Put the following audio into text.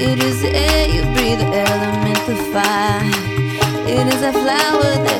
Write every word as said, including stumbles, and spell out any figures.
It is the air you breathe, the element, the fire. It is a flower that